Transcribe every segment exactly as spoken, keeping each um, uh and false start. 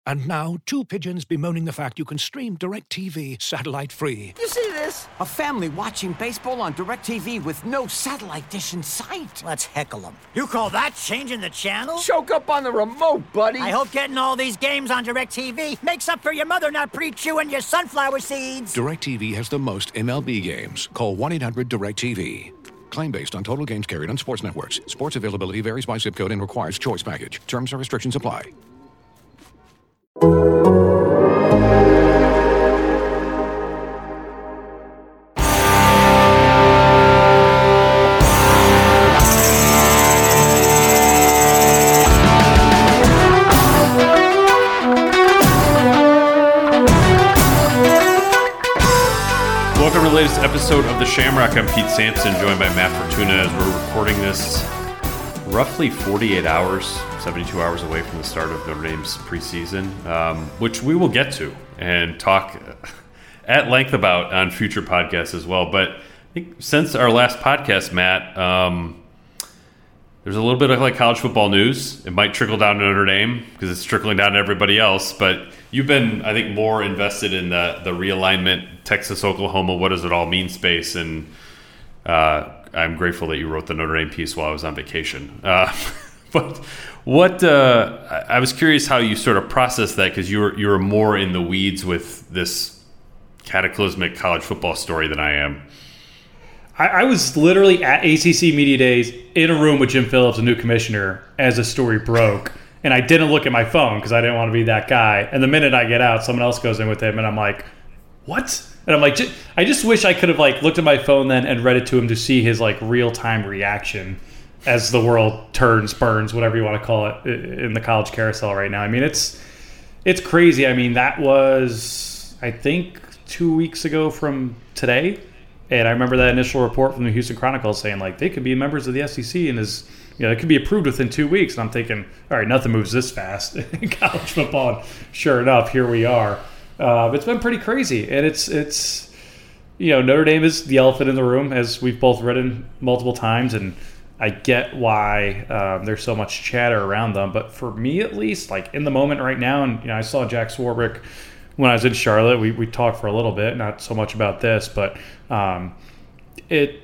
And now, two pigeons bemoaning the fact you can stream DirecTV satellite-free. You see this? A family watching baseball on DirecTV with no satellite dish in sight. Let's heckle them. You call that changing the channel? Choke up on the remote, buddy. I hope getting all these games on DirecTV makes up for your mother not pre-chewing your sunflower seeds. DirecTV has the most M L B games. Call one eight hundred direct T V. Claim based on total games carried on sports networks. Sports availability varies by zip code and requires choice package. Terms and restrictions apply. Welcome to the latest episode of The Shamrock. I'm Pete Sampson, joined by Matt Fortuna as we're recording this roughly forty-eight hours, seventy-two hours away from the start of Notre Dame's preseason, um, which we will get to and talk at length about on future podcasts as well. But I think since our last podcast, Matt, um, there's a little bit of like college football news. It might trickle down to Notre Dame because it's trickling down to everybody else. But you've been, I think, more invested in the, the realignment, Texas, Oklahoma, what does it all mean space. And uh, I'm grateful that you wrote the Notre Dame piece while I was on vacation. Uh, but what uh, I was curious how you sort of processed that because you were, you were more in the weeds with this cataclysmic college football story than I am. I, I was literally at A C C Media Days in a room with Jim Phillips, a new commissioner, as the story broke. And I didn't look at my phone because I didn't want to be that guy. And the minute I get out, someone else goes in with him, and I'm like, what? And I'm like, I just wish I could have like looked at my phone then and read it to him to see his like real-time reaction as the world turns, burns, whatever you want to call it, in the college carousel right now. I mean, it's it's crazy. I mean, that was, I think, two weeks ago from today. And I remember that initial report from the Houston Chronicle saying, like, they could be members of the S E C and is, you know, it could be approved within two weeks. And I'm thinking, all right, nothing moves this fast in college football. And sure enough, here we are. Uh, but it's been pretty crazy. And it's, it's, you know, Notre Dame is the elephant in the room, as we've both written multiple times. And I get why um, there's so much chatter around them. But for me, at least, like in the moment right now, and, you know, I saw Jack Swarbrick when I was in Charlotte. We, we talked for a little bit, not so much about this, but um, it,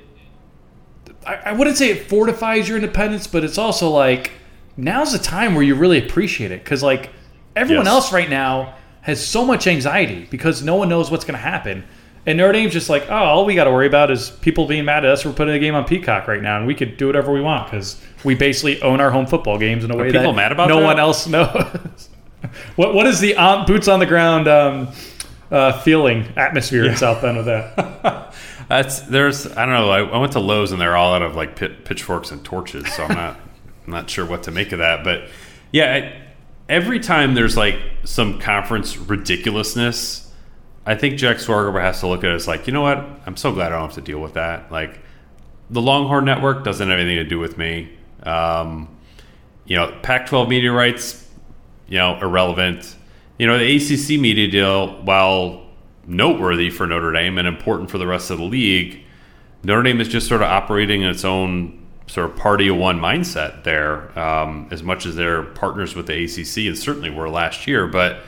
I, I wouldn't say it fortifies your independence, but it's also like, now's the time where you really appreciate it. Because like everyone yes. else right now has so much anxiety because no one knows what's going to happen. And Notre Dame's just like, oh, all we got to worry about is people being mad at us for putting a game on Peacock right now, and we could do whatever we want because we basically own our home football games in a Are way people that mad about no that? one else knows. what What is the um, boots on the ground um, uh, feeling atmosphere yeah. in South Bend with that? That's there's I don't know. I, I went to Lowe's and they're all out of like pit, pitchforks and torches, so I'm not I'm not sure what to make of that. But yeah, I, every time there's like some conference ridiculousness, I think Jack Swarbrick has to look at it as like, you know what? I'm so glad I don't have to deal with that. Like the Longhorn Network doesn't have anything to do with me. Um, you know, Pac twelve media rights, you know, irrelevant. You know, the A C C media deal, while noteworthy for Notre Dame and important for the rest of the league, Notre Dame is just sort of operating in its own sort of party of one mindset there, um, as much as they're partners with the A C C, and certainly were last year. But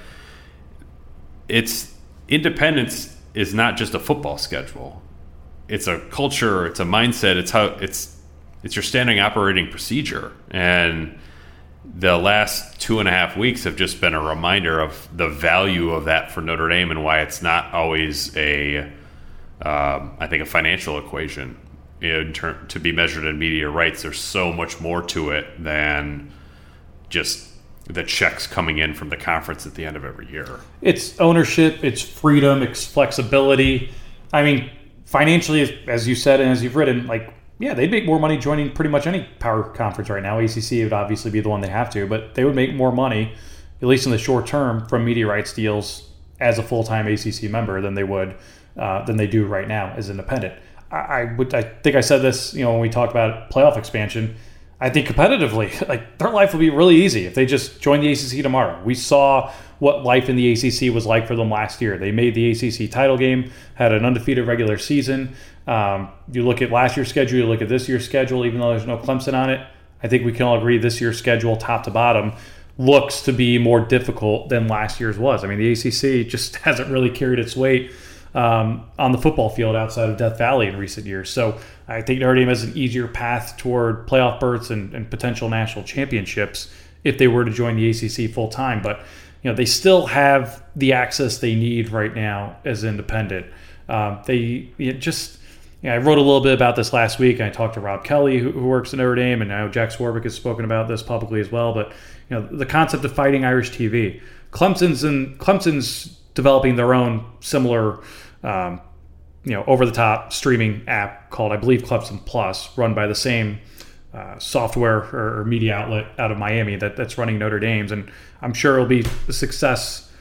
it's independence is not just a football schedule; it's a culture, it's a mindset, it's how it's it's your standing operating procedure. And the last two and a half weeks have just been a reminder of the value of that for Notre Dame and why it's not always a, um, I think, a financial equation in term, to be measured in media rights. There's so much more to it than just the checks coming in from the conference at the end of every year. It's ownership, it's freedom, it's flexibility. I mean, financially, as you said and as you've written, like, yeah, they'd make more money joining pretty much any power conference right now. A C C would obviously be the one they have to, but they would make more money, at least in the short term, from media rights deals as a full-time A C C member than they would uh, than they do right now as independent. I, I would, I think I said this, you know, when we talked about playoff expansion. I think competitively, like their life would be really easy if they just joined the A C C tomorrow. We saw what life in the A C C was like for them last year. They made the A C C title game, had an undefeated regular season. Um, you look at last year's schedule, you look at this year's schedule, even though there's no Clemson on it, I think we can all agree this year's schedule, top to bottom, looks to be more difficult than last year's was. I mean, the A C C just hasn't really carried its weight um, on the football field outside of Death Valley in recent years. So I think Notre Dame has an easier path toward playoff berths and, and potential national championships if they were to join the A C C full time. But you know, they still have the access they need right now as independent. Um, they you know, just. Yeah, I wrote a little bit about this last week. I talked to Rob Kelly, who, who works at Notre Dame, and I know Jack Swarbrick has spoken about this publicly as well. But you know, the concept of fighting Irish T V, Clemson's and Clemson's developing their own similar, um, you know, over-the-top streaming app called, I believe, Clemson Plus, run by the same uh, software or, or media outlet out of Miami that, that's running Notre Dame's, and I'm sure it'll be a success.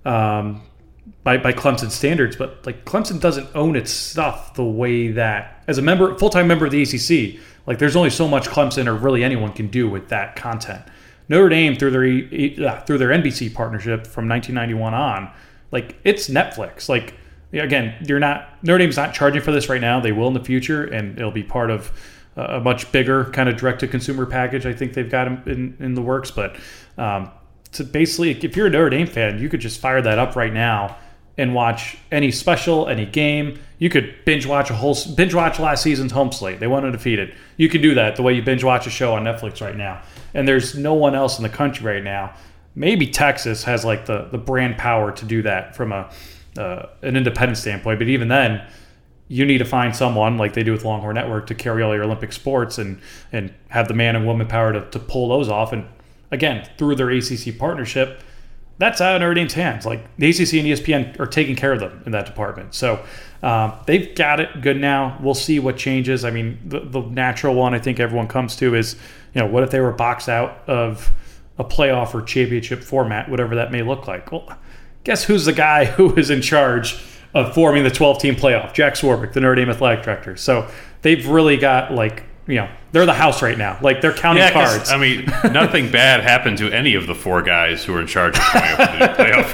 Um, By, by Clemson standards, but like Clemson doesn't own its stuff the way that, as a member, full-time member of the A C C, like there's only so much Clemson or really anyone can do with that content. Notre Dame, through their uh, through their N B C partnership from nineteen ninety-one on, like it's Netflix. Like again, you're not Notre Dame's not charging for this right now. They will in the future, and it'll be part of a much bigger kind of direct-to-consumer package. I think they've got in in the works, but um, so basically, if you're a Notre Dame fan, you could just fire that up right now and watch any special, any game. You could binge watch a whole binge watch last season's home slate. They went undefeated. You can do that the way you binge watch a show on Netflix right now. And there's no one else in the country right now. Maybe Texas has like the the brand power to do that from a uh, an independent standpoint. But even then, you need to find someone like they do with Longhorn Network to carry all your Olympic sports and and have the man and woman power to, to pull those off. And again, through their A C C partnership, that's out of Notre Dame's hands. Like the A C C and E S P N are taking care of them in that department. So um, they've got it good now. We'll see what changes. I mean, the, the natural one I think everyone comes to is, you know, what if they were boxed out of a playoff or championship format, whatever that may look like? Well, guess who's the guy who is in charge of forming the twelve-team playoff? Jack Swarbrick, the Notre Dame athletic director. So they've really got like, you know, they're the house right now. Like, they're counting yeah, cards. I mean, nothing bad happened to any of the four guys who are in charge of coming up with the new playoff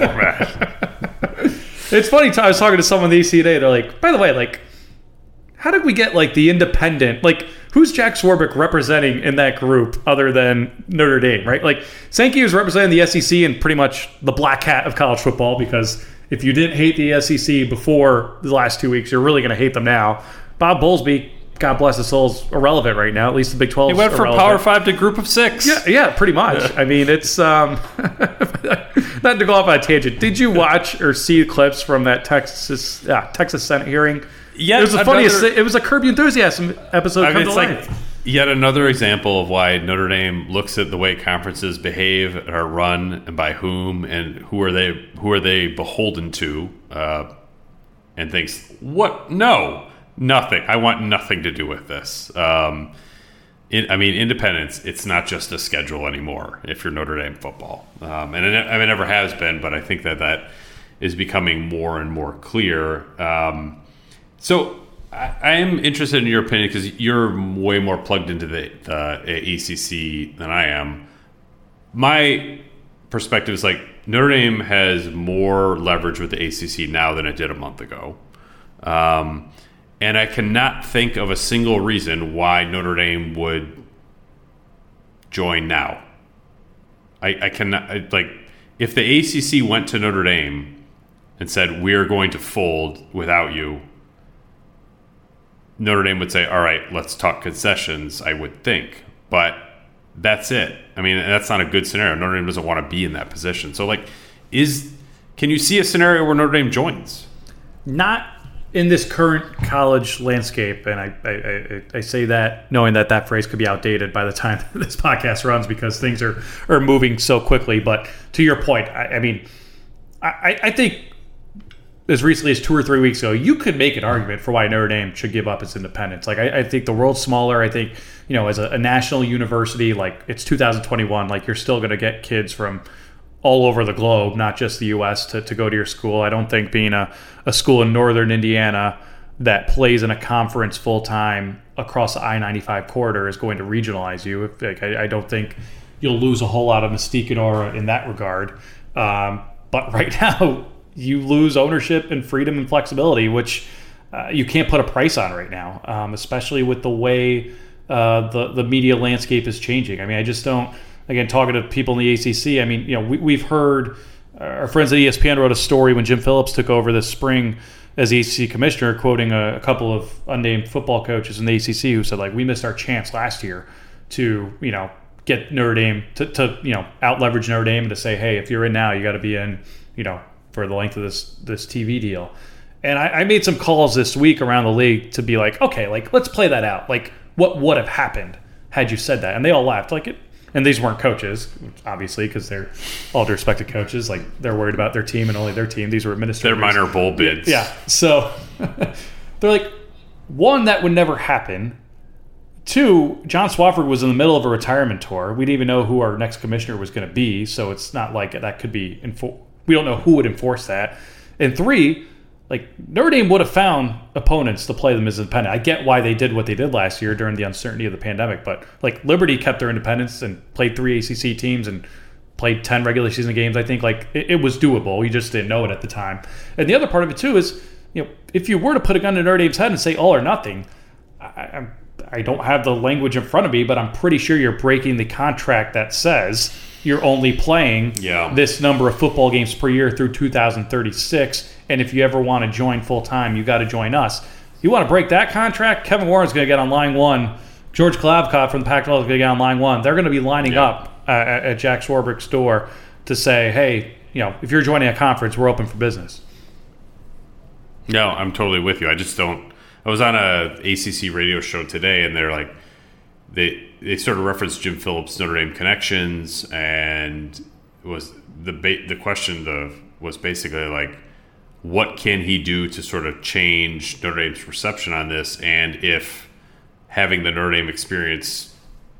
format. It's funny, I was talking to someone the A C today. They're like, by the way, like, how did we get, like, the independent, like, who's Jack Swarbrick representing in that group other than Notre Dame, right? Like, Sankey was representing the S E C and pretty much the black hat of college football, because if you didn't hate the S E C before the last two weeks, you're really going to hate them now. Bob Bowlesby, God bless his soul, is irrelevant right now. At least the Big twelve. He went from irrelevant. Power Five to Group of Six. Yeah, yeah, pretty much. I mean, it's um, not to go off on a tangent. Did you watch or see clips from that Texas uh, Texas Senate hearing? Yeah, it was the I'd funniest. rather- It was a Curb Your Enthusiasm episode. I mean, come it's to like life. yet another example of why Notre Dame looks at the way conferences behave and are run, and by whom, and who are they who are they beholden to, uh, and thinks, what? No, nothing. I want nothing to do with this. Um, in, I mean, independence, it's not just a schedule anymore if you're Notre Dame football. Um, and it, I mean, it never has been, but I think that that is becoming more and more clear. Um, so I, I am interested in your opinion, because you're way more plugged into the, the A C C than I am. My perspective is like Notre Dame has more leverage with the A C C now than it did a month ago. Um, and I cannot think of a single reason why Notre Dame would join now. I, I cannot, I, like, if the A C C went to Notre Dame and said, we're going to fold without you, Notre Dame would say, all right, let's talk concessions, I would think. But that's it. I mean, that's not a good scenario. Notre Dame doesn't want to be in that position. So, like, is can you see a scenario where Notre Dame joins? Not in this current college landscape, and I, I, I, I say that knowing that that phrase could be outdated by the time this podcast runs, because things are, are moving so quickly. But to your point, I, I mean, I, I think as recently as two or three weeks ago, you could make an argument for why Notre Dame should give up its independence. Like, I, I think the world's smaller. I think, you know, as a, a national university, like, it's two thousand twenty-one, like, you're still going to get kids from all over the globe, not just the U S, to, to go to your school. I don't think being a, a school in northern Indiana that plays in a conference full-time across the I ninety-five corridor is going to regionalize you. If, like, I, I don't think you'll lose a whole lot of mystique and aura in that regard. Um, but right now, you lose ownership and freedom and flexibility, which uh, you can't put a price on right now, um, especially with the way uh, the, the media landscape is changing. I mean, I just don't... again, talking to people in the A C C, I mean, you know, we, we've heard our friends at E S P N wrote a story when Jim Phillips took over this spring as the A C C commissioner, quoting a, a couple of unnamed football coaches in the A C C who said, like, we missed our chance last year to, you know, get Notre Dame to, to you know, out leverage Notre Dame and to say, hey, if you're in now, you got to be in, you know, for the length of this this T V deal. And I, I made some calls this week around the league to be like, okay, like, let's play that out. Like, what would have happened had you said that? And they all laughed. Like, it, and these weren't coaches, obviously, because they're all due respected coaches. Like, they're worried about their team and only their team. These were administrators. They're minor bowl bids. Yeah. So they're like, one, that would never happen. Two, John Swofford was in the middle of a retirement tour. We didn't even know who our next commissioner was going to be, so it's not like that could be enfor- we don't know who would enforce that. And three, like, Notre Dame would have found opponents to play them as independent. I get why they did what they did last year during the uncertainty of the pandemic, but like Liberty kept their independence and played three A C C teams and played ten regular season games. I think like it, it was doable. We just didn't know it at the time. And the other part of it too is, you know, if you were to put a gun to Notre Dame's head and say all or nothing, I, I, I don't have the language in front of me, but I'm pretty sure you're breaking the contract that says you're only playing yeah. this number of football games per year through two thousand thirty-six. And if you ever want to join full-time, you got to join us. You want to break that contract? Kevin Warren's going to get on line one. George Klavkov from the Pac twelve is going to get on line one. They're going to be lining yeah. up uh, at, at Jack Swarbrick's door to say, hey, you know, if you're joining a conference, we're open for business. No, I'm totally with you. I just don't. I was on a A C C radio show today, and they're like, they they sort of referenced Jim Phillips' Notre Dame connections, and it was the ba- the question the was basically like, what can he do to sort of change Notre Dame's perception on this, and if having the Notre Dame experience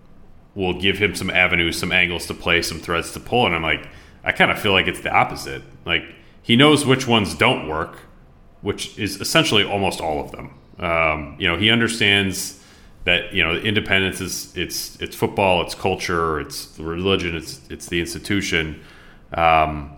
will give him some avenues, some angles to play, some threads to pull. And I'm like, I kind of feel like it's the opposite. Like, he knows which ones don't work, which is essentially almost all of them. Um, you know, he understands that, you know, independence is it's it's football, it's culture, it's the religion, it's it's the institution. Um,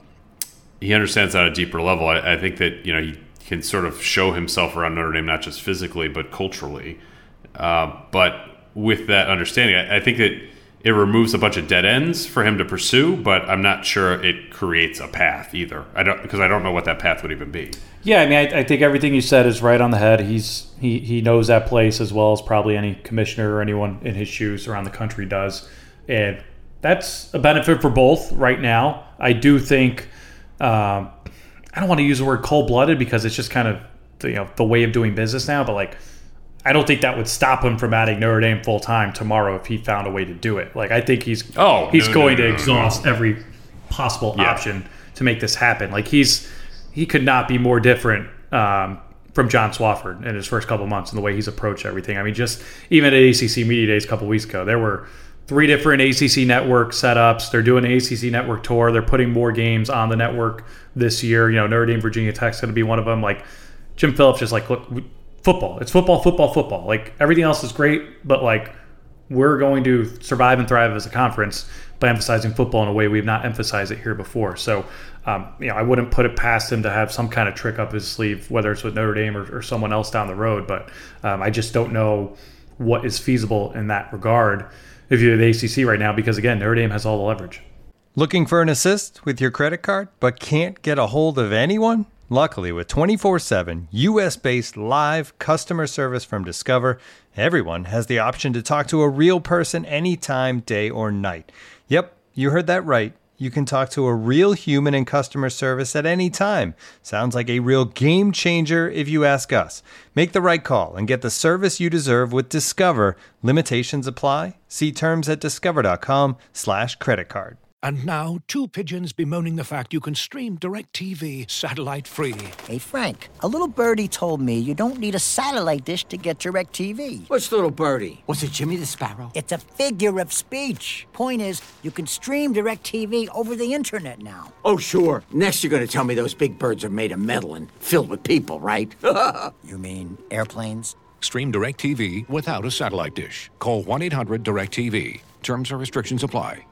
he understands that at a deeper level. I, I think that, you know, he can sort of show himself around Notre Dame, not just physically, but culturally. Uh, but with that understanding, I, I think that it removes a bunch of dead ends for him to pursue, but I'm not sure it creates a path either. I don't, because I don't know what that path would even be. Yeah, I mean, I, I think everything you said is right on the head. He's he he knows that place as well as probably any commissioner or anyone in his shoes around the country does, and that's a benefit for both right now. I do think um, I don't want to use the word cold-blooded because it's just kind of the, you know the way of doing business now, but like, I don't think that would stop him from adding Notre Dame full time tomorrow if he found a way to do it. Like, I think he's oh he's no, going no, no, to no, exhaust no. every possible yeah. option to make this happen. Like, he's he could not be more different um, from John Swofford in his first couple months and the way he's approached everything. I mean, just even at A C C Media Days a couple weeks ago, there were three different A C C network setups. They're doing an A C C network tour. They're putting more games on the network this year. You know, Notre Dame, Virginia Tech's going to be one of them. Like, Jim Phillips just like, look, we, football. It's football, football, football. Like, everything else is great, but like, we're going to survive and thrive as a conference by emphasizing football in a way we've not emphasized it here before. So, um, you know, I wouldn't put it past him to have some kind of trick up his sleeve, whether it's with Notre Dame or, or someone else down the road. But um, I just don't know what is feasible in that regard if you're the A C C right now, because again, Notre Dame has all the leverage. Looking for an assist with your credit card, but can't get a hold of anyone? Luckily, with twenty-four seven U S-based live customer service from Discover, everyone has the option to talk to a real person anytime, day or night. Yep, you heard that right. You can talk to a real human in customer service at any time. Sounds like a real game changer if you ask us. Make the right call and get the service you deserve with Discover. Limitations apply. See terms at discover.com slash credit card. And now, two pigeons bemoaning the fact you can stream DirecTV satellite-free. Hey, Frank, a little birdie told me you don't need a satellite dish to get DirecTV. Which little birdie? Was it Jimmy the Sparrow? It's a figure of speech. Point is, you can stream DirecTV over the internet now. Oh, sure. Next you're going to tell me those big birds are made of metal and filled with people, right? You mean airplanes? Stream DirecTV without a satellite dish. Call one eight hundred direct T V. Terms and restrictions apply.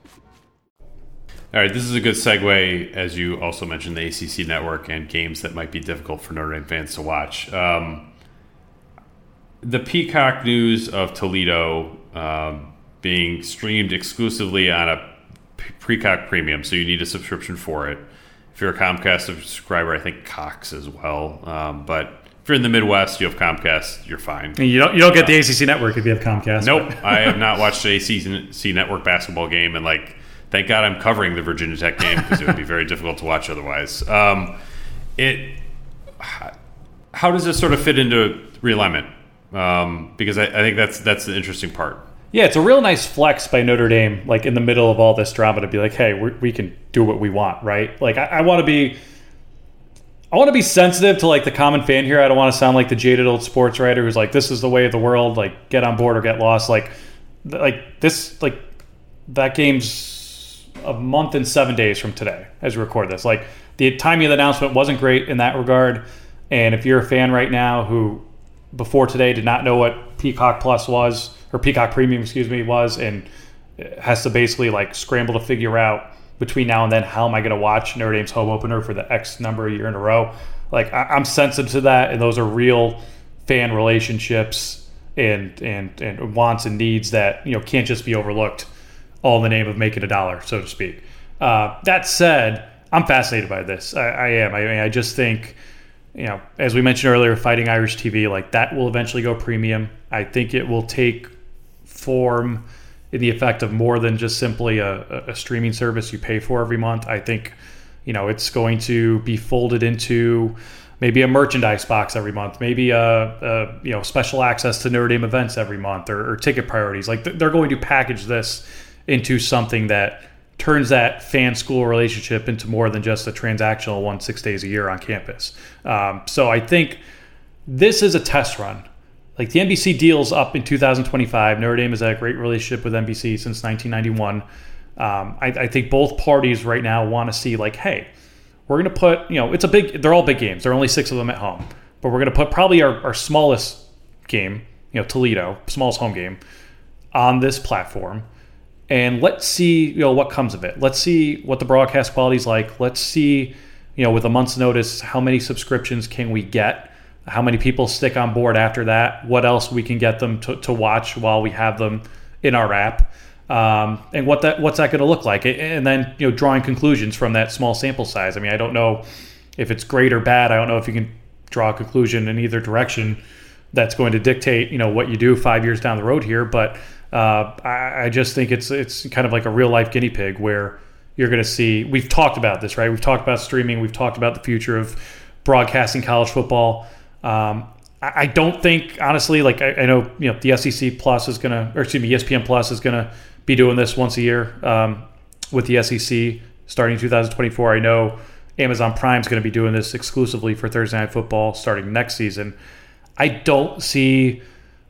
All right, this is a good segue, as you also mentioned, the A C C network and games that might be difficult for Notre Dame fans to watch. Um, the Peacock news of Toledo, um, being streamed exclusively on a Peacock Premium, so you need a subscription for it. If you're a Comcast subscriber, I think Cox as well. Um, but if you're in the Midwest, you have Comcast, you're fine. You don't you don't get the A C C network if you have Comcast. Nope, but. I have not watched an A C C network basketball game, and like, thank God I'm covering the Virginia Tech game because it would be very difficult to watch otherwise. Um, it, how does this sort of fit into realignment? Um, because I, I think that's that's the interesting part. Yeah, it's a real nice flex by Notre Dame, like in the middle of all this drama, to be like, hey, we're, we can do what we want, right? Like, I, I want to be, I want to be sensitive to like the common fan here. I don't want to sound like the jaded old sports writer who's like, this is the way of the world. Like, get on board or get lost. Like, like this, like that game's a month and seven days from today as we record this. Like, the timing of the announcement wasn't great in that regard. And if you're a fan right now who before today did not know what Peacock Plus was, or Peacock Premium, excuse me, was, and has to basically like scramble to figure out between now and then, how am I going to watch Notre Dame's home opener for the X number of year in a row? Like, I- I'm sensitive to that, and those are real fan relationships and and and wants and needs that, you know, can't just be overlooked all in the name of making a dollar, so to speak. Uh, that said, I'm fascinated by this. I, I am. I mean, I just think, you know, as we mentioned earlier, Fighting Irish T V, like that will eventually go premium. I think it will take form in the effect of more than just simply a, a streaming service you pay for every month. I think, you know, it's going to be folded into maybe a merchandise box every month, maybe a, a you know, special access to Notre Dame events every month, or, or ticket priorities. Like, they're going to package this into something that turns that fan-school relationship into more than just a transactional one six days a year on campus. Um, so I think this is a test run. Like, the N B C deal's up in two thousand twenty-five. Notre Dame has had a great relationship with N B C since nineteen ninety-one. Um, I, I think both parties right now want to see, like, hey, we're going to put, you know, it's a big, they're all big games. There are only six of them at home. But we're going to put probably our, our smallest game, you know, Toledo, smallest home game, on this platform. And let's see, you know, what comes of it. Let's see what the broadcast quality is like. Let's see, you know, with a month's notice, how many subscriptions can we get? How many people stick on board after that? What else we can get them to, to watch while we have them in our app? Um, and what that what's that going to look like? And then, you know, drawing conclusions from that small sample size. I mean, I don't know if it's great or bad. I don't know if you can draw a conclusion in either direction that's going to dictate, you know, what you do five years down the road here. But uh, I, I just think it's it's kind of like a real life guinea pig where you're going to see. We've talked about this, right? We've talked about streaming. We've talked about the future of broadcasting college football. Um, I, I don't think, honestly, like I, I know, you know, the S E C Plus is going to, or excuse me, E S P N Plus is going to be doing this once a year um, with the S E C starting two thousand twenty-four. I know Amazon Prime is going to be doing this exclusively for Thursday Night Football starting next season. I don't see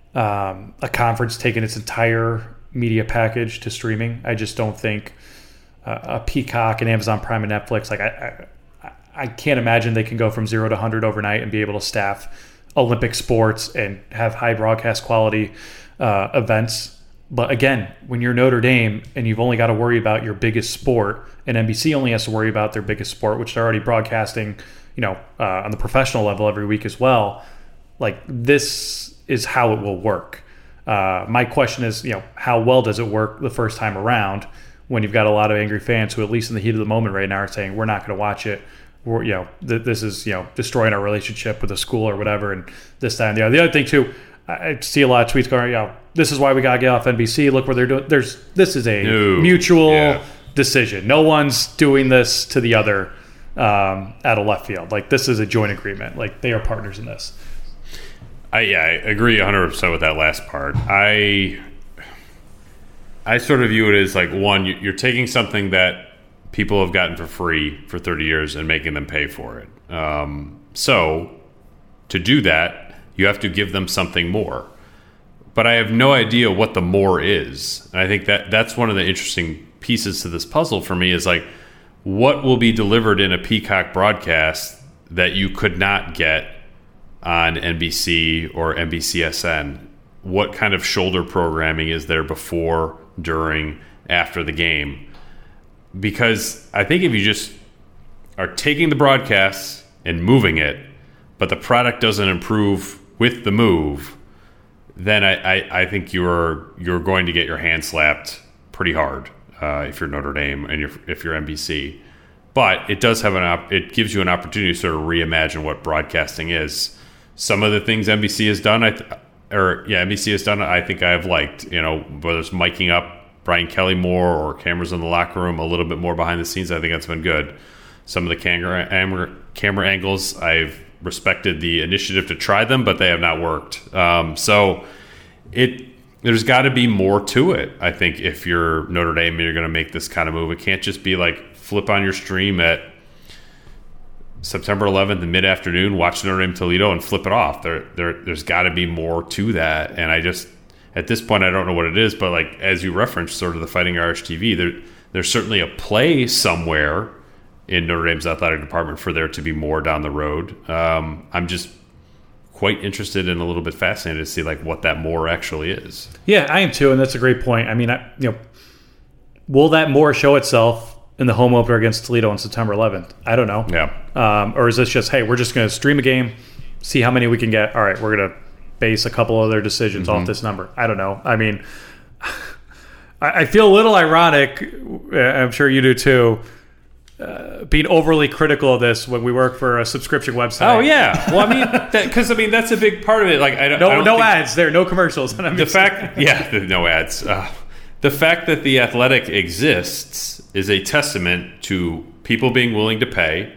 um, a conference taking its entire media package to streaming. I just don't think uh, a Peacock and Amazon Prime and Netflix, like I, I, I can't imagine they can go from zero to one hundred overnight and be able to staff Olympic sports and have high broadcast quality uh, events. But again, when you're Notre Dame and you've only got to worry about your biggest sport, and N B C only has to worry about their biggest sport, which they're already broadcasting, you know, uh, on the professional level every week as well. Like, this is how it will work. Uh, my question is, you know, how well does it work the first time around when you've got a lot of angry fans who, at least in the heat of the moment right now, are saying, we're not going to watch it. We're, you know, th- this is, you know, destroying our relationship with the school or whatever. And this, that, and the other. The other thing too, I see a lot of tweets going, you know, this is why we got to get off N B C. Look what they're doing. There's, this is a no. mutual yeah. decision. No one's doing this to the other um, out of left field. Like, this is a joint agreement. Like, they are partners in this. I, yeah, I agree one hundred percent with that last part. I I sort of view it as like, one, you're taking something that people have gotten for free for thirty years and making them pay for it. Um, so to do that, you have to give them something more. But I have no idea what the more is. And I think that that's one of the interesting pieces to this puzzle for me is like, what will be delivered in a Peacock broadcast that you could not get on N B C or N B C S N? What kind of shoulder programming is there before, during, after the game? Because I think if you just are taking the broadcasts and moving it, but the product doesn't improve with the move, then I, I, I think you're you're going to get your hand slapped pretty hard uh, if you're Notre Dame and you're, if you're N B C. But it does have an op- it gives you an opportunity to sort of reimagine what broadcasting is. Some of the things N B C has done, I th- or yeah, N B C has done, I think I've liked. You know, whether it's miking up Brian Kelly more or cameras in the locker room a little bit more behind the scenes, I think that's been good. Some of the camera camera angles, I've respected the initiative to try them, but they have not worked. Um, so it there's got to be more to it. I think if you're Notre Dame and you're going to make this kind of move, it can't just be like flip on your stream at September eleventh in mid-afternoon, watch Notre Dame Toledo and flip it off. There, there, there's got to be more to that. And I just, at this point, I don't know what it is, but like as you referenced, sort of the Fighting Irish T V, there, there's certainly a play somewhere in Notre Dame's athletic department for there to be more down the road. Um, I'm just quite interested and a little bit fascinated to see like what that more actually is. Yeah, I am too, and that's a great point. I mean, I, you know, will that more show itself in the home opener against Toledo on September eleventh? I don't know. Yeah. Um, or is this just, hey, we're just going to stream a game, see how many we can get. All right, we're going to base a couple other decisions mm-hmm. off this number. I don't know. I mean, I, I feel a little ironic. I'm sure you do too. Uh, being overly critical of this when we work for a subscription website. Oh yeah, well I mean, because I mean that's a big part of it. Like I don't, no, I don't no think, ads there, no commercials. The fact, yeah, no ads. Uh, the fact that the Athletic exists is a testament to people being willing to pay,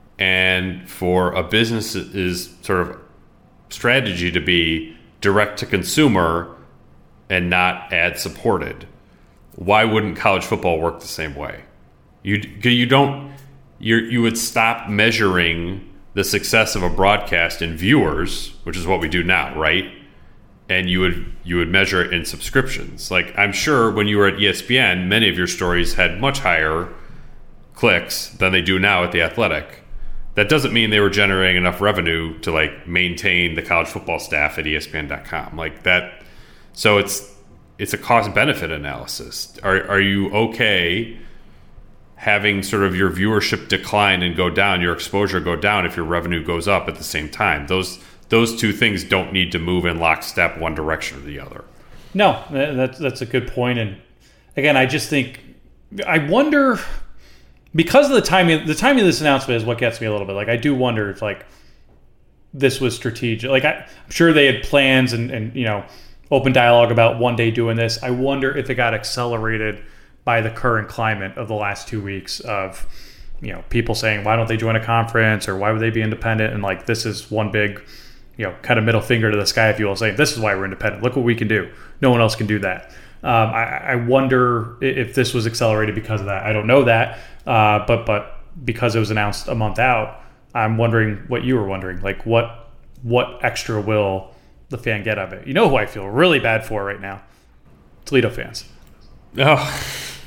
and for a business's sort of strategy to be direct to consumer and not ad supported. Why wouldn't college football work the same way? You you don't you you would stop measuring the success of a broadcast in viewers, which is what we do now, right? And you would you would measure it in subscriptions. Like I'm sure when you were at E S P N, many of your stories had much higher clicks than they do now at The Athletic. That doesn't mean they were generating enough revenue to like maintain the college football staff at E S P N dot com. Like that, so it's it's a cost benefit analysis. Are are you okay having sort of your viewership decline and go down, your exposure go down if your revenue goes up at the same time? Those those two things don't need to move in lockstep one direction or the other. No, that's that's a good point. And again, I just think I wonder because of the timing. The timing of this announcement is what gets me a little bit. Like I do wonder if like this was strategic. Like I, I'm sure they had plans and and you know open dialogue about one day doing this. I wonder if it got accelerated by the current climate of the last two weeks of, you know, people saying, why don't they join a conference or why would they be independent? And like, this is one big, you know, kind of middle finger to the sky, if you will, saying, this is why we're independent. Look what we can do. No one else can do that. Um, I, I wonder if this was accelerated because of that. I don't know that. Uh, but, but because it was announced a month out, I'm wondering what you were wondering, like what, what extra will the fan get of it? You know who I feel really bad for right now? Toledo fans. Oh,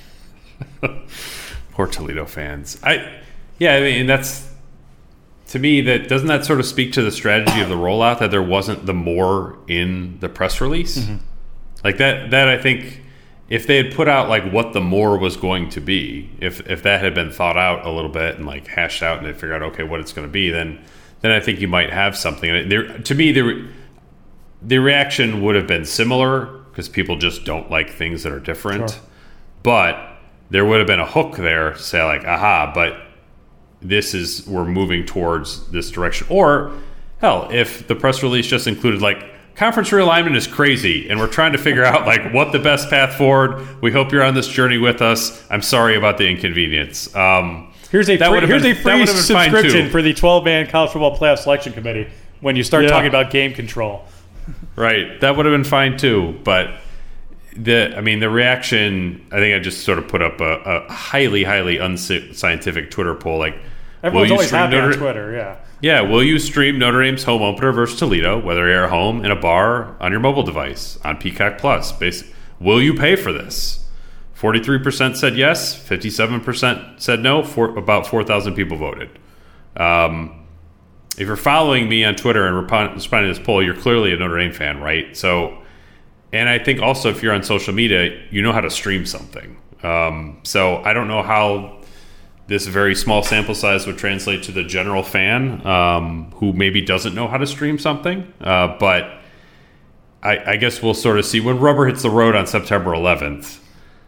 poor Toledo fans. I, yeah, I mean that's to me that doesn't that sort of speak to the strategy of the rollout that there wasn't the more in the press release, mm-hmm. like that. That I think if they had put out like what the more was going to be, if if that had been thought out a little bit and like hashed out and they figured out okay what it's going to be, then then I think you might have something. There to me the the reaction would have been similar because people just don't like things that are different, sure. But there would have been a hook there to say like, aha, but this is, we're moving towards this direction. Or hell, if the press release just included like, conference realignment is crazy and we're trying to figure out like what the best path forward. We hope you're on this journey with us. I'm sorry about the inconvenience. Um, here's a free, here's been, a free subscription for the twelve-man college football playoff selection committee when you start yeah. talking about game control. Right. That would have been fine too, but The, I mean, the reaction, I think I just sort of put up a, a highly, highly unscientific Twitter poll. Like, everyone's always happy Notre, on Twitter, yeah. Yeah, will you stream Notre Dame's home opener versus Toledo, whether you're at home, in a bar, on your mobile device, on Peacock Plus? Basic, will you pay for this? forty-three percent said yes, fifty-seven percent said no, for, about four thousand people voted. Um, if you're following me on Twitter and responding to this poll, you're clearly a Notre Dame fan, right? So... And I think also if you're on social media, you know how to stream something. Um, so I don't know how this very small sample size would translate to the general fan um, who maybe doesn't know how to stream something. Uh, but I, I guess we'll sort of see when rubber hits the road on September eleventh.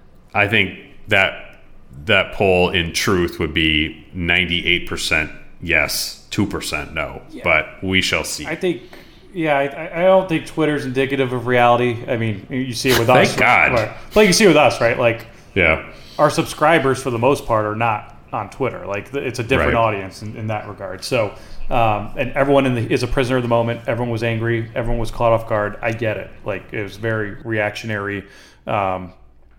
I think that that poll in truth would be ninety-eight percent yes, two percent no. Yeah. But we shall see. I think, yeah, I, I don't think Twitter's indicative of reality. I mean, you see it with us. Thank God. Right? Like you see it with us, right? Like, yeah, our subscribers for the most part are not on Twitter. Like, it's a different right. audience in, in that regard. So, um, and everyone in the, is a prisoner of the moment. Everyone was angry. Everyone was caught off guard. I get it. Like, it was very reactionary um,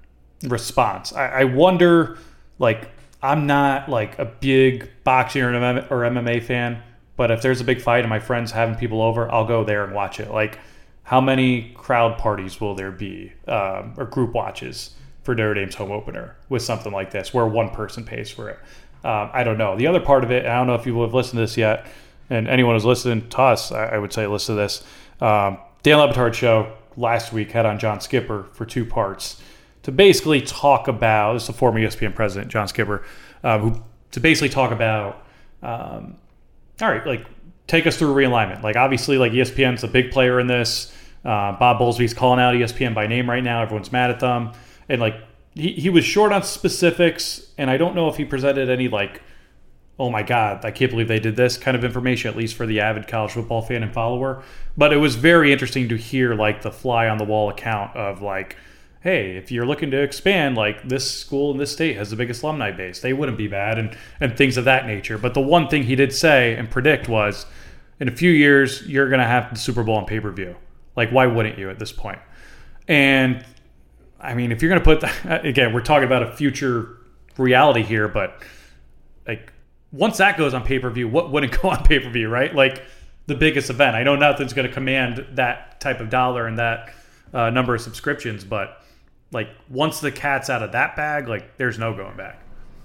response. I, I wonder, like, I'm not like a big boxing or M M A fan, but if there's a big fight and my friend's having people over, I'll go there and watch it. Like, how many crowd parties will there be, um, or group watches for Notre Dame's home opener with something like this, where one person pays for it? Um, I don't know. The other part of it, I don't know if you have listened to this yet, and anyone who's listening to us, I, I would say listen to this. Um, Dan Le Batard show last week had on John Skipper for two parts to basically talk about, this is the former E S P N president, John Skipper, um, who to basically talk about, um, all right, like, take us through realignment. Like, obviously, like, E S P N's a big player in this. Uh, Bob Bowlesby's calling out E S P N by name right now. Everyone's mad at them. And, like, he, he was short on specifics, and I don't know if he presented any, like, oh, my God, I can't believe they did this kind of information, at least for the avid college football fan and follower. But it was very interesting to hear, like, the fly-on-the-wall account of, like, hey, if you're looking to expand, like, this school in this state has the biggest alumni base. They wouldn't be bad, and, and things of that nature. But the one thing he did say and predict was, in a few years, you're going to have the Super Bowl on pay-per-view. Like, why wouldn't you at this point? And, I mean, if you're going to put that, again, we're talking about a future reality here, but, like, once that goes on pay-per-view, what wouldn't go on pay-per-view, right? Like, the biggest event. I know nothing's going to command that type of dollar and that uh, number of subscriptions, but, like, once the cat's out of that bag, like, there's no going back.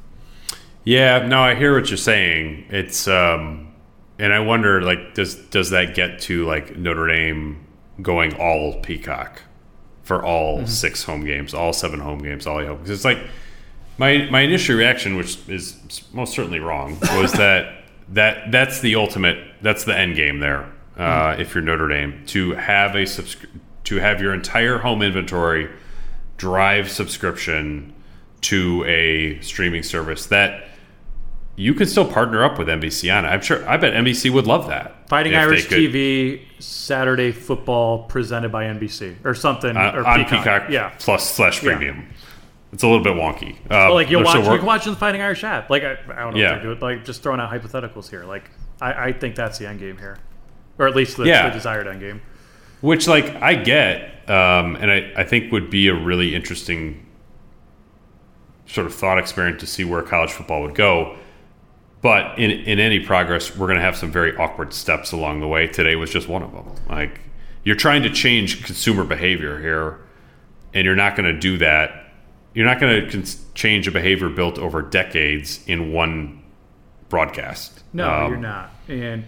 Yeah, no, I hear what you're saying. It's, um, and I wonder, like, does does that get to, like, Notre Dame going all Peacock for all mm-hmm. six home games, all seven home games, all eight home games? It's like, my my initial reaction, which is most certainly wrong, was that that that's the ultimate, that's the end game there. Uh, mm-hmm. If you're Notre Dame, to have a subscri- to have your entire home inventory drive subscription to a streaming service that you can still partner up with N B C on. I'm sure, I bet N B C would love that. Fighting Irish T V, Saturday football presented by N B C or something. Uh, or on Peacock, Peacock yeah. plus slash premium. Yeah. It's a little bit wonky. Uh, well, like, you'll watch, so you can watch the Fighting Irish app. Like, I, I don't know yeah. if they do it, but, like, just throwing out hypotheticals here. Like, I, I think that's the end game here. Or at least the, yeah. the desired end game. Which, like, I get, um, and I, I think would be a really interesting sort of thought experiment to see where college football would go. But in in any progress, we're going to have some very awkward steps along the way. Today was just one of them. Like, you're trying to change consumer behavior here, and you're not going to do that. You're not going to cons- change a behavior built over decades in one broadcast. No, um, you're not. And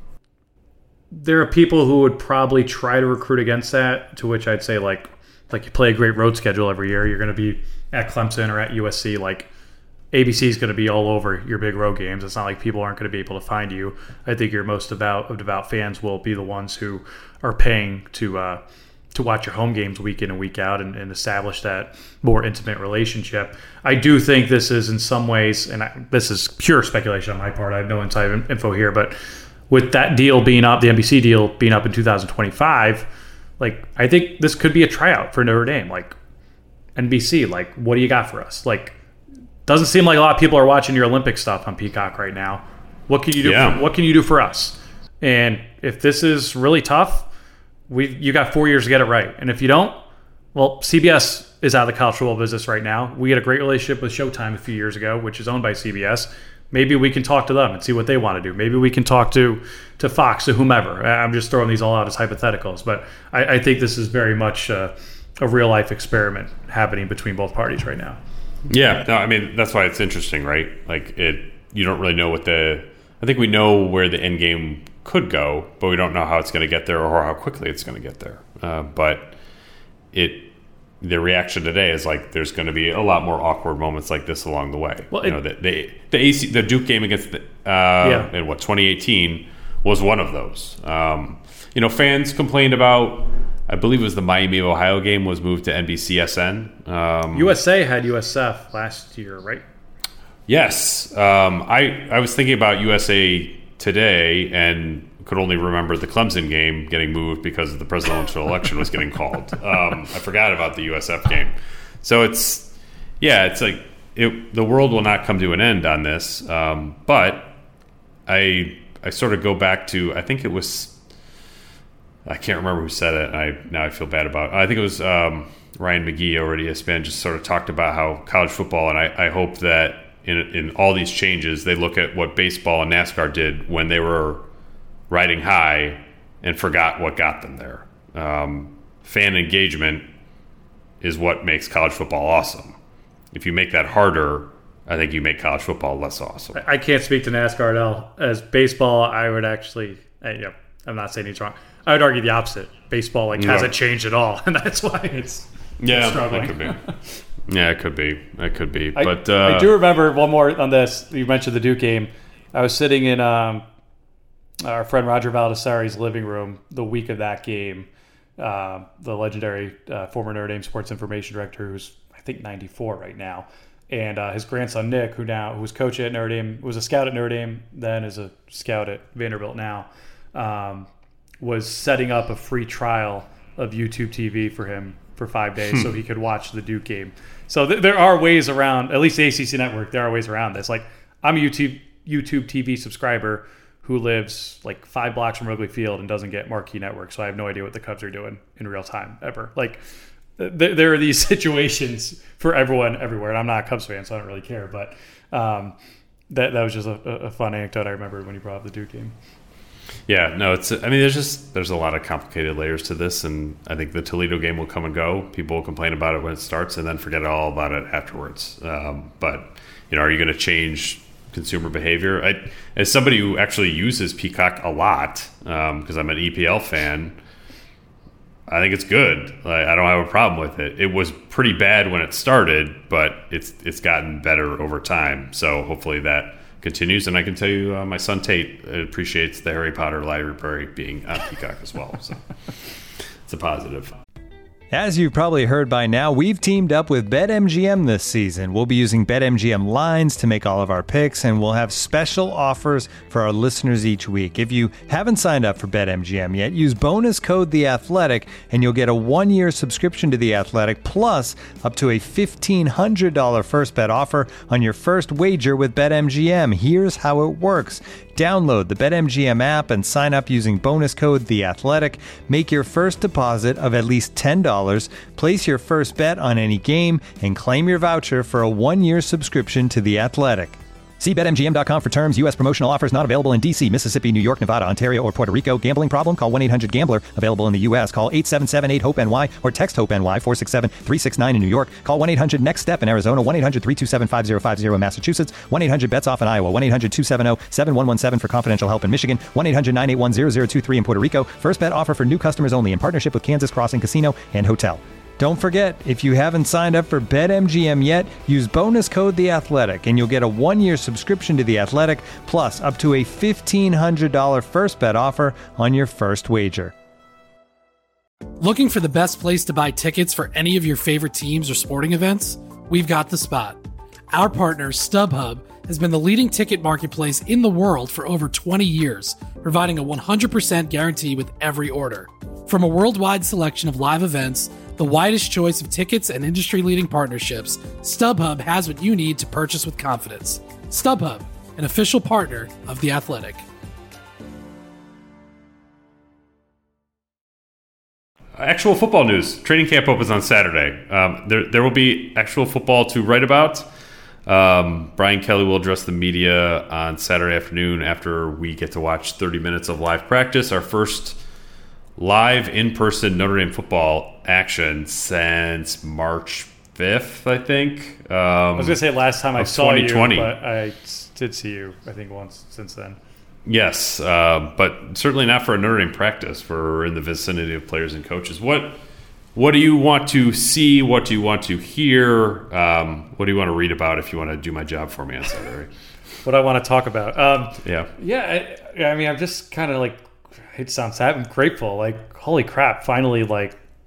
there are people who would probably try to recruit against that, to which I'd say, like, like you play a great road schedule every year. You're going to be at Clemson or at U S C. Like, A B C is going to be all over your big road games. It's not like people aren't going to be able to find you. I think your most devout of devout fans will be the ones who are paying to uh, to watch your home games week in and week out and, and establish that more intimate relationship. I do think this is in some ways, and I, this is pure speculation on my part, I have no inside info here, but with that deal being up, the N B C deal being up in two thousand twenty-five, like, I think this could be a tryout for Notre Dame. Like, N B C, like, what do you got for us? Like, doesn't seem like a lot of people are watching your Olympic stuff on Peacock right now. What can you do? Yeah. For, what can you do for us? And if this is really tough, we you got four years to get it right. And if you don't, well, C B S is out of the college football business right now. We had a great relationship with Showtime a few years ago, which is owned by C B S. Maybe we can talk to them and see what they want to do. Maybe we can talk to to Fox or whomever. I'm just throwing these all out as hypotheticals, but I, I think this is very much a, a real life experiment happening between both parties right now. Yeah, no, I mean, that's why it's interesting, right? Like, it, you don't really know what the, I think we know where the end game could go, but we don't know how it's going to get there or how quickly it's going to get there. Uh, but it, the reaction today is like, there's going to be a lot more awkward moments like this along the way. Well, you it, know, the the the, A C, the Duke game against the, uh, yeah. in what twenty eighteen was one of those. Um, you know, fans complained about. I believe it was the Miami Ohio game was moved to N B C S N. Um, U S A had U S F last year, right? Yes, um, I I was thinking about U S A Today and could only remember the Clemson game getting moved because the presidential election was getting called. Um, I forgot about the U S F game. So it's yeah, it's like it, the world will not come to an end on this. Um, but I I sort of go back to I think it was I can't remember who said it. And I now I feel bad about it. I think it was um, Ryan McGee over at E S P N just sort of talked about how college football, and I, I hope that in in all these changes they look at what baseball and NASCAR did when they were riding high and forgot what got them there. Um, fan engagement is what makes college football awesome. If you make that harder, I think you make college football less awesome. I can't speak to NASCAR at all. As baseball, I would actually, I, you know, I'm not saying he's wrong. I would argue the opposite. Baseball like Yeah. hasn't changed at all, and that's why it's, Yeah, it's struggling. it could be. Yeah, it could be. It could be. I, But uh, I do remember one more on this. You mentioned the Duke game. I was sitting in um, our friend Roger Baldessari's living room the week of that game. Uh, the legendary uh, former Notre Dame sports information director, who's I think ninety-four right now, and uh, his grandson Nick, who now who's coach at Notre Dame, was a scout at Notre Dame, then is a scout at Vanderbilt now, um, was setting up a free trial of YouTube T V for him for five days Hmm. so he could watch the Duke game. So th- there are ways around, at least the A C C network, there are ways around this. Like, I'm a YouTube YouTube T V subscriber who lives like five blocks from Wrigley Field and doesn't get Marquee Network, so I have no idea what the Cubs are doing in real time ever. Like, th- there are these situations for everyone everywhere, and I'm not a Cubs fan, so I don't really care. But um, that that was just a, a fun anecdote I remembered when you brought up the Duke game. Yeah, no, it's. I mean, there's just there's a lot of complicated layers to this, and I think the Toledo game will come and go. People will complain about it when it starts, and then forget all about it afterwards. Um, but you know, are you going to change consumer behavior? I, as somebody who actually uses Peacock a lot, because um, I'm an E P L fan, I think it's good. Like, I don't have a problem with it. It was pretty bad when it started, but it's it's gotten better over time. So hopefully that continues. And I can tell you, uh, my son Tate appreciates the Harry Potter library being on Peacock as well. So it's a positive. As you've probably heard by now, we've teamed up with BetMGM this season. We'll be using BetMGM lines to make all of our picks, and we'll have special offers for our listeners each week. If you haven't signed up for BetMGM yet, use bonus code The Athletic, and you'll get a one-year subscription to The Athletic, plus up to a fifteen hundred dollars first bet offer on your first wager with BetMGM. Here's how it works. Download the BetMGM app and sign up using bonus code The Athletic. Make your first deposit of at least ten dollars. Place your first bet on any game and claim your voucher for a one-year subscription to The Athletic. See Bet M G M dot com for terms. U S promotional offers not available in D C, Mississippi, New York, Nevada, Ontario, or Puerto Rico. Gambling problem? Call one eight hundred gambler. Available in the U S. Call eight seven seven eight hope N Y or text HOPE-NY four six seven three six nine in New York. Call one eight hundred next step in Arizona. one eight hundred three two seven five zero five zero in Massachusetts. one eight hundred bets off in Iowa. one eight hundred two seven zero seven one one seven for confidential help in Michigan. one eight hundred nine eight one zero zero two three in Puerto Rico. First bet offer for new customers only in partnership with Kansas Crossing Casino and Hotel. Don't forget, if you haven't signed up for BetMGM yet, use bonus code The Athletic, and you'll get a one-year subscription to The Athletic, plus up to a fifteen hundred dollars first bet offer on your first wager. Looking for the best place to buy tickets for any of your favorite teams or sporting events? We've got the spot. Our partner, StubHub, has been the leading ticket marketplace in the world for over twenty years, providing a one hundred percent guarantee with every order. From a worldwide selection of live events, the widest choice of tickets and industry-leading partnerships, StubHub has what you need to purchase with confidence. StubHub, an official partner of The Athletic. Actual football news. Training camp opens on Saturday. Um, there, there will be actual football to write about. Um, Brian Kelly will address the media on Saturday afternoon after we get to watch thirty minutes of live practice. Our first live in-person Notre Dame football action since March fifth, I think. Um, I was going to say last time I saw you, twenty twenty. but I did see you, I think, once since then. Yes, uh, but certainly not for a Notre Dame practice. We're in the vicinity of players and coaches. What what do you want to see? What do you want to hear? Um, what do you want to read about if you want to do my job for me on Saturday? What I want to talk about. Um, Yeah. Yeah, I, I mean, I'm just kind of like, I hate to sound sad, I'm grateful. Like, holy crap, finally, like,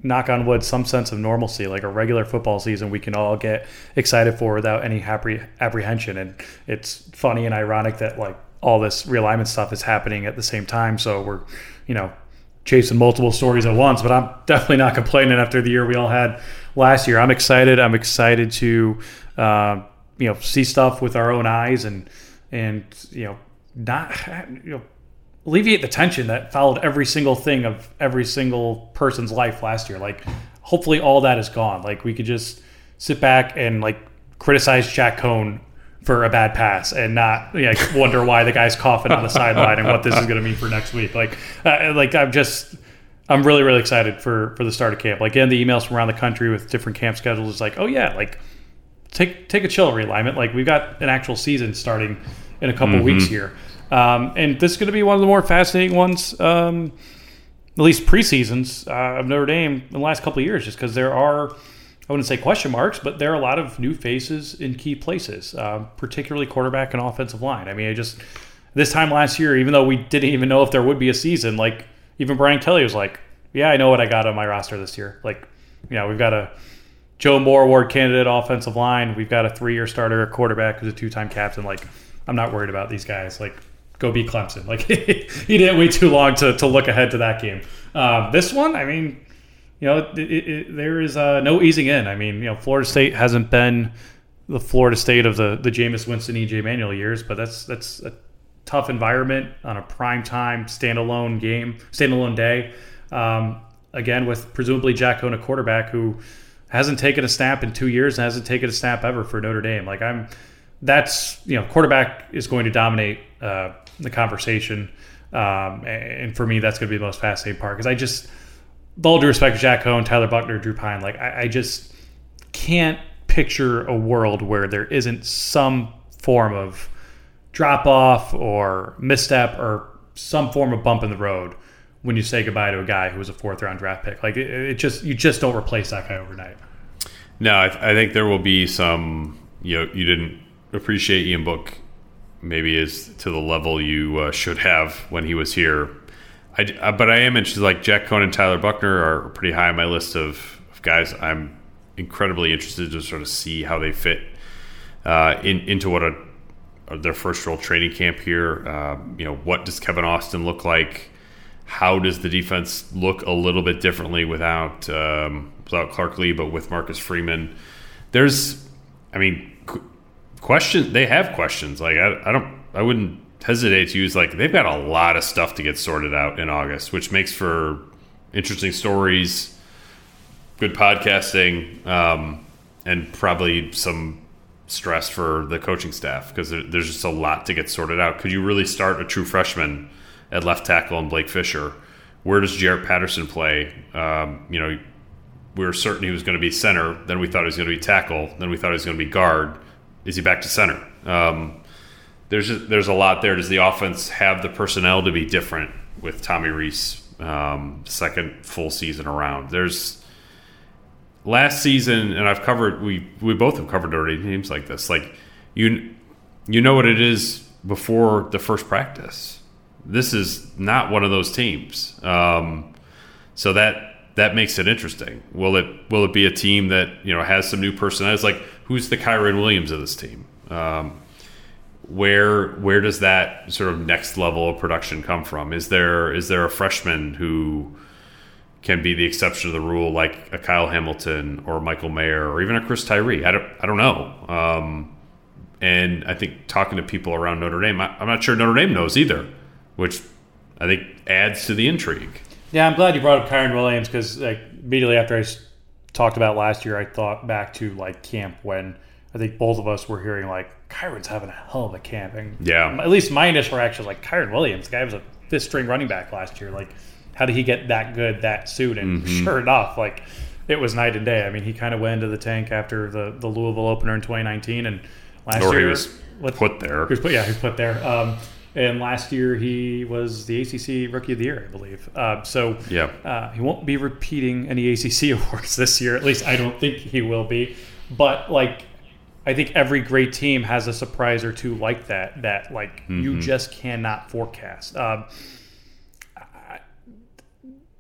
knock on wood, some sense of normalcy, like a regular football season we can all get excited for without any happy apprehension. And it's funny and ironic that like all this realignment stuff is happening at the same time. So we're, you know, chasing multiple stories at once, but I'm definitely not complaining after the year we all had last year. I'm excited. I'm excited to, uh, you know, see stuff with our own eyes and, and, you know, not, you know, alleviate the tension that followed every single thing of every single person's life last year. Like, hopefully all that is gone. Like, we could just sit back and like criticize Jack Cohn for a bad pass and not you know, wonder why the guy's coughing on the sideline and what this is going to mean for next week. Like, uh, like I'm just, I'm really, really excited for, for the start of camp. Like, getting the emails from around the country with different camp schedules is like, oh yeah, like take, take a chill realignment. Like, we've got an actual season starting in a couple mm-hmm. weeks here. Um, and this is going to be one of the more fascinating ones, um, at least preseasons uh, of Notre Dame in the last couple of years, just because there are, I wouldn't say question marks, but there are a lot of new faces in key places, uh, particularly quarterback and offensive line. I mean, I just this time last year, even though we didn't even know if there would be a season, like even Brian Kelly was like, yeah, I know what I got on my roster this year. Like, you know, we've got a Joe Moore Award candidate offensive line. We've got a three-year starter at quarterback who's a two-time captain. Like, I'm not worried about these guys. Like, go beat Clemson. Like, he didn't wait too long to, to look ahead to that game. Um, this one, I mean, you know, it, it, it, there is uh, no easing in. I mean, you know, Florida State hasn't been the Florida State of the the Jameis Winston, E J Manuel years, but that's that's a tough environment on a prime time standalone game, standalone day. Um, again, with presumably Jack Cohn, a quarterback who hasn't taken a snap in two years and hasn't taken a snap ever for Notre Dame. Like, I'm, that's you know, quarterback is going to dominate uh, the conversation, um, and for me, that's going to be the most fascinating part because I just. With all due respect to Jack Cohn, Tyler Buchner, Drew Pine, like I, I just can't picture a world where there isn't some form of drop-off or misstep or some form of bump in the road when you say goodbye to a guy who was a fourth-round draft pick. Like, it, it just you just don't replace that guy overnight. No, I, th- I think there will be some. You know, you didn't appreciate Ian Book maybe as to the level you uh, should have when he was here. I, but I am interested, like Jack Cohn and Tyler Buchner are pretty high on my list of, of guys I'm incredibly interested to sort of see how they fit uh, in, into what a, their first real training camp here. Uh, you know, what does Kevin Austin look like? How does the defense look a little bit differently without um, without Clark Lee, but with Marcus Freeman? There's, I mean, question. They have questions. Like I, I don't, I wouldn't. hesitate to use, like, they've got a lot of stuff to get sorted out in August, which makes for interesting stories, good podcasting, um, and probably some stress for the coaching staff because there, there's just a lot to get sorted out. Could you really start a true freshman at left tackle and Blake Fisher? Where does Jarrett Patterson play? Um, you know, we were certain he was going to be center. Then we thought he was going to be tackle. Then we thought he was going to be guard. Is he back to center? Um, There's just, there's a lot there. Does the offense have the personnel to be different with Tommy Rees um, second full season around? There's last season, and I've covered we we both have covered already teams like this. Like you you know what it is before the first practice. This is not one of those teams. Um, so that that makes it interesting. Will it will it be a team that you know has some new personnel? It's like, who's the Kyron Williams of this team? Um, Where where does that sort of next level of production come from? Is there is there a freshman who can be the exception to the rule, like a Kyle Hamilton or Michael Mayer or even a Chris Tyree? I don't I don't know. Um, and I think talking to people around Notre Dame, I, I'm not sure Notre Dame knows either, which I think adds to the intrigue. Yeah, I'm glad you brought up Kyron Williams because like immediately after I talked about last year, I thought back to like camp when I think both of us were hearing like Kyron's having a hell of a camp. And yeah. At least my initial reaction was like, Kyron Williams, the guy was a fifth string running back last year. Like, how did he get that good that soon? And mm-hmm. sure enough, like it was night and day. I mean, he kind of went into the tank after the, the Louisville opener in twenty nineteen, and last or year he was with, put there. He was put, yeah, he was put there. Um, and last year he was the A C C Rookie of the Year, I believe. Uh, so yeah. uh, he won't be repeating any A C C awards this year. At least I don't think he will be. But like, I think every great team has a surprise or two like that, that like mm-hmm. you just cannot forecast. Um, I,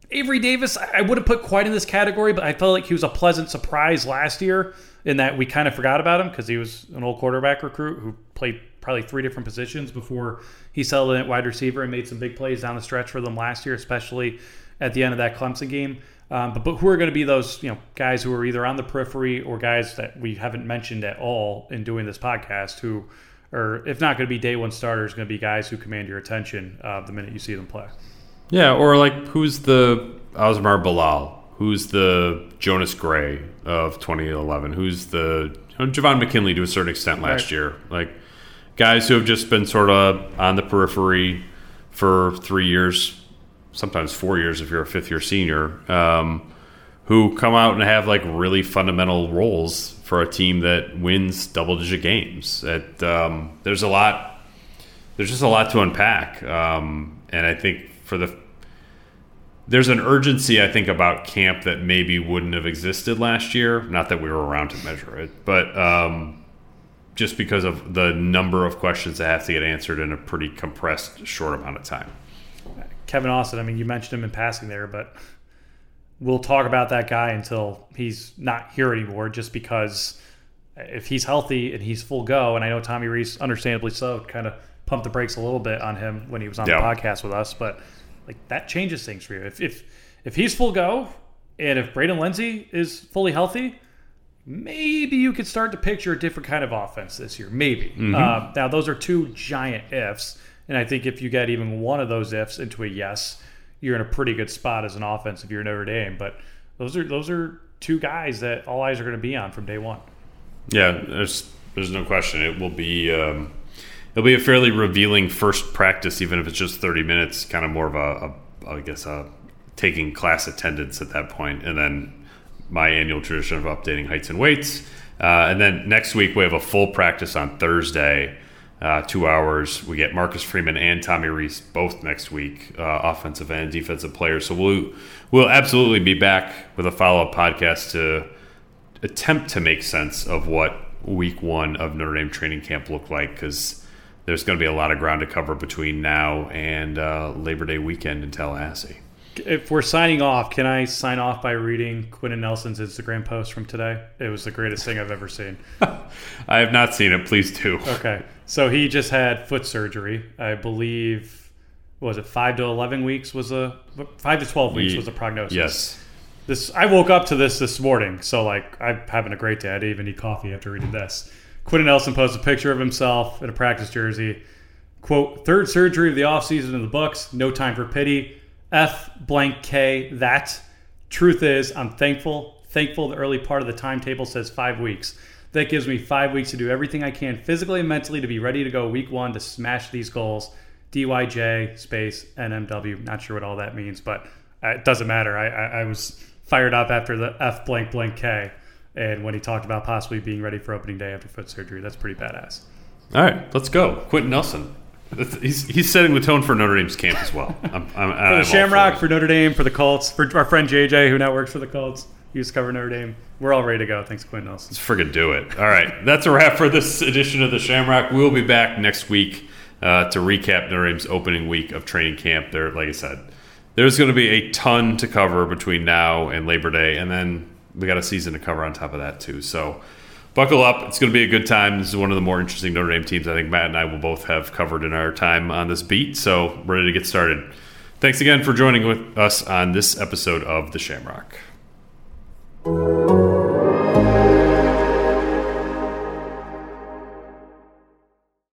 Avery Davis, I would have put quite in this category, but I felt like he was a pleasant surprise last year in that we kind of forgot about him because he was an old quarterback recruit who played probably three different positions before he settled in at wide receiver and made some big plays down the stretch for them last year, especially at the end of that Clemson game. Um, but, but who are going to be those, you know, guys who are either on the periphery or guys that we haven't mentioned at all in doing this podcast who are, if not going to be day one starters, going to be guys who command your attention uh, the minute you see them play? Yeah, or like who's the Osmar Bilal? Who's the Jonas Gray of twenty eleven? Who's the you know, Javon McKinley to a certain extent last Right. year? Like guys who have just been sort of on the periphery for three years, sometimes four years if you're a fifth year senior, um, who come out and have like really fundamental roles for a team that wins double digit games. It, um, there's a lot, there's just a lot to unpack. Um, and I think for the, there's an urgency I think about camp that maybe wouldn't have existed last year. Not that we were around to measure it, but um, just because of the number of questions that have to get answered in a pretty compressed, short amount of time. Kevin Austin, I mean, you mentioned him in passing there, but we'll talk about that guy until he's not here anymore, just because if he's healthy and he's full go, and I know Tommy Rees, understandably so, kind of pumped the brakes a little bit on him when he was on Yeah. the podcast with us, but like that changes things for you. If if if he's full go, and if Braden Lindsey is fully healthy, maybe you could start to picture a different kind of offense this year. Maybe. Mm-hmm. Uh, now, those are two giant ifs. And I think if you get even one of those ifs into a yes, you're in a pretty good spot as an offense if you're Notre Dame. But those are those are two guys that all eyes are going to be on from day one. Yeah, there's there's no question. It will be um, it'll be a fairly revealing first practice, even if it's just thirty minutes. Kind of more of a, a I guess a taking class attendance at that point, and then my annual tradition of updating heights and weights. Uh, and then next week we have a full practice on Thursday. Uh, two hours. We get Marcus Freeman and Tommy Rees both next week, uh, offensive and defensive players. So we'll we'll absolutely be back with a follow-up podcast to attempt to make sense of what week one of Notre Dame training camp looked like, because there's going to be a lot of ground to cover between now and uh, Labor Day weekend in Tallahassee. If we're signing off, can I sign off by reading Quentin Nelson's Instagram post from today? It was the greatest thing I've ever seen. I have not seen it. Please do. Okay. So he just had foot surgery. I believe, what was it five to eleven weeks was a five to twelve weeks Ye- was a prognosis. Yes. This I woke up to this this morning, so like I'm having a great day. I didn't even need coffee after reading this. Quentin Nelson posted a picture of himself in a practice jersey. Quote, third surgery of the offseason in the books. No time for pity. F blank K that. Truth is, I'm thankful. Thankful the early part of the timetable says five weeks. That gives me five weeks to do everything I can physically and mentally to be ready to go week one to smash these goals. D Y J space N M W. Not sure what all that means, but it doesn't matter. I, I, I was fired up after the F blank blank K, and when he talked about possibly being ready for opening day after foot surgery. That's pretty badass. All right, let's go. Quentin Nelson. He's he's setting the tone for Notre Dame's camp as well. I'm, I'm, For I'm the Shamrock, for, for Notre Dame, for the Colts, for our friend J J, who now works for the Colts. He used to cover Notre Dame. We're all ready to go. Thanks, Quentin Nelson. Let's friggin' do it. All right, that's a wrap for this edition of the Shamrock. We'll be back next week uh, to recap Notre Dame's opening week of training camp. There, like I said, there's going to be a ton to cover between now and Labor Day, and then we got a season to cover on top of that too. So buckle up. It's going to be a good time. This is one of the more interesting Notre Dame teams I think Matt and I will both have covered in our time on this beat. So ready to get started. Thanks again for joining with us on this episode of the Shamrock.